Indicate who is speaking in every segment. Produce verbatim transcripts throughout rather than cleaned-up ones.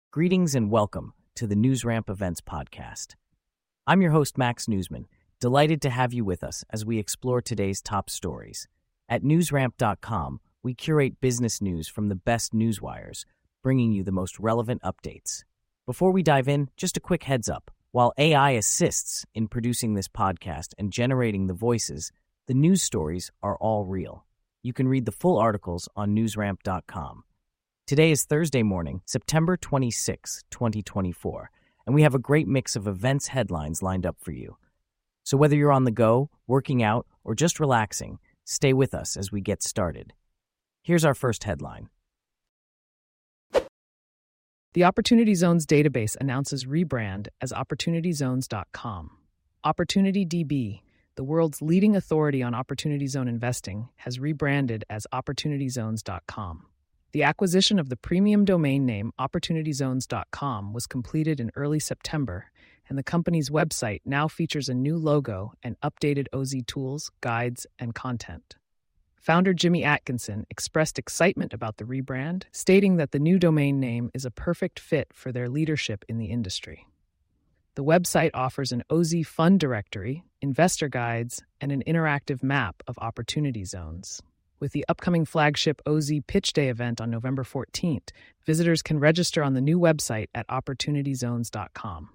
Speaker 1: Greetings and welcome to the NewsRamp Events Podcast. I'm your host, Max Newsman, delighted to have you with us as we explore today's top stories. At newsramp dot com, we curate business news from the best newswires, bringing you the most relevant updates. Before we dive in, just a quick heads up. While A I assists in producing this podcast and generating the voices, the news stories are all real. You can read the full articles on newsramp dot com. Today is Thursday morning, September twenty-sixth, twenty twenty-four, and we have a great mix of events headlines lined up for you. So whether you're on the go, working out, or just relaxing, stay with us as we get started. Here's our first headline.
Speaker 2: The Opportunity Zones database announces rebrand as opportunity zones dot com. OpportunityDB, the world's leading authority on opportunity zone investing, has rebranded as opportunity zones dot com. The acquisition of the premium domain name opportunity zones dot com was completed in early September, and the company's website now features a new logo and updated O Z tools, guides, and content. Founder Jimmy Atkinson expressed excitement about the rebrand, stating that the new domain name is a perfect fit for their leadership in the industry. The website offers an O Z fund directory, investor guides, and an interactive map of opportunity zones. With the upcoming flagship O Z Pitch Day event on November fourteenth, visitors can register on the new website at opportunity zones dot com.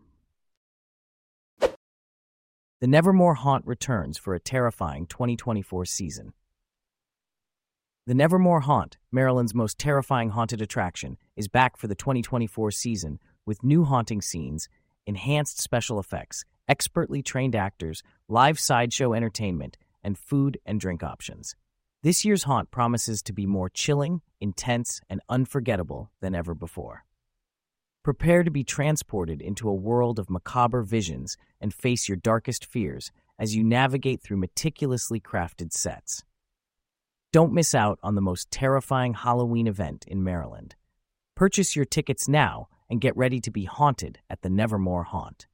Speaker 1: The Nevermore Haunt returns for a terrifying twenty twenty-four season. The Nevermore Haunt, Maryland's most terrifying haunted attraction, is back for the twenty twenty-four season with new haunting scenes, enhanced special effects, expertly trained actors, live sideshow entertainment, and food and drink options. This year's haunt promises to be more chilling, intense, and unforgettable than ever before. Prepare to be transported into a world of macabre visions and face your darkest fears as you navigate through meticulously crafted sets. Don't miss out on the most terrifying Halloween event in Maryland. Purchase your tickets now and get ready to be haunted at the Nevermore Haunt.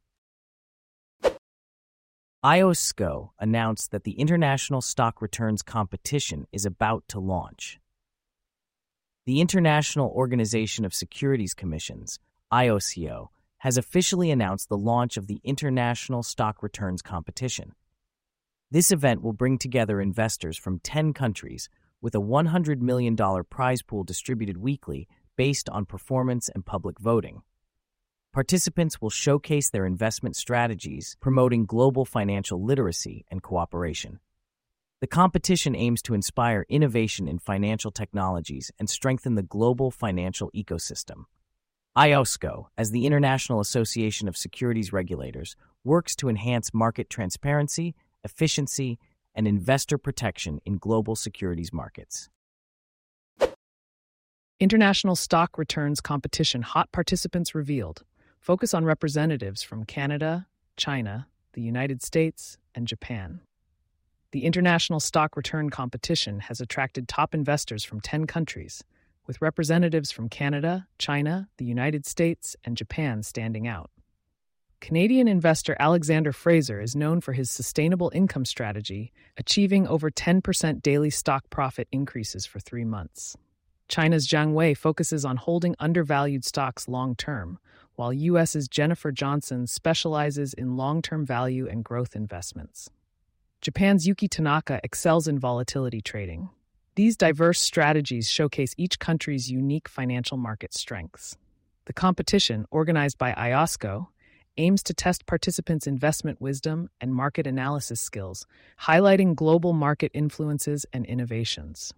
Speaker 1: I O S C O announced that the International Stock Returns Competition is about to launch. The International Organization of Securities Commissions, I O C O, has officially announced the launch of the International Stock Returns Competition. This event will bring together investors from ten countries with a one hundred million dollars prize pool distributed weekly based on performance and public voting. Participants will showcase their investment strategies, promoting global financial literacy and cooperation. The competition aims to inspire innovation in financial technologies and strengthen the global financial ecosystem. I O S C O, as the International Association of Securities Regulators, works to enhance market transparency, efficiency, and investor protection in global securities markets.
Speaker 2: International Stock Returns Competition hot participants revealed. Focus on representatives from Canada, China, the United States, and Japan. The International Stock Return Competition has attracted top investors from ten countries, with representatives from Canada, China, the United States, and Japan standing out. Canadian investor Alexander Fraser is known for his sustainable income strategy, achieving over ten percent daily stock profit increases for three months. China's Zhang Wei focuses on holding undervalued stocks long-term, while U S's Jennifer Johnson specializes in long-term value and growth investments. Japan's Yuki Tanaka excels in volatility trading. These diverse strategies showcase each country's unique financial market strengths. The competition, organized by I O S C O, aims to test participants' investment wisdom and market analysis skills, highlighting global market influences and innovations.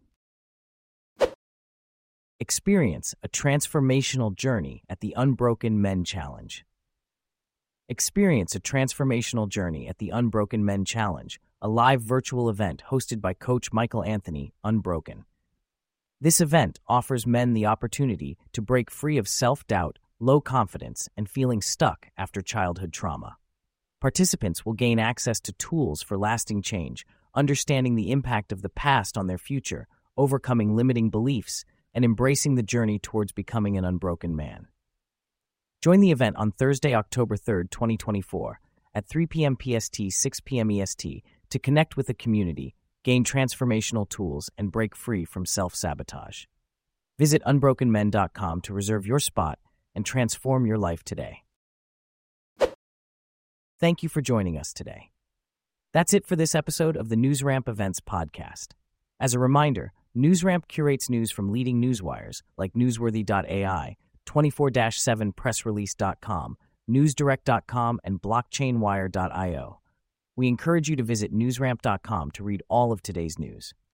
Speaker 1: Experience a transformational journey at the Unbroken Men Challenge. Experience a transformational journey at the Unbroken Men Challenge, a live virtual event hosted by Coach Michael Anthony, Unbroken. This event offers men the opportunity to break free of self-doubt, low confidence, and feeling stuck after childhood trauma. Participants will gain access to tools for lasting change, understanding the impact of the past on their future, overcoming limiting beliefs, and embracing the journey towards becoming an unbroken man. Join the event on Thursday, October third, twenty twenty-four, at three p.m. P S T, six p.m. E S T to connect with the community, gain transformational tools, and break free from self-sabotage. Visit unbroken men dot com to reserve your spot and transform your life today. Thank you for joining us today. That's it for this episode of the NewsRamp Events podcast. As a reminder, NewsRamp curates news from leading newswires like newsworthy dot A I, twenty-four seven press release dot com, newsdirect dot com, and blockchain wire dot io. We encourage you to visit newsramp dot com to read all of today's news.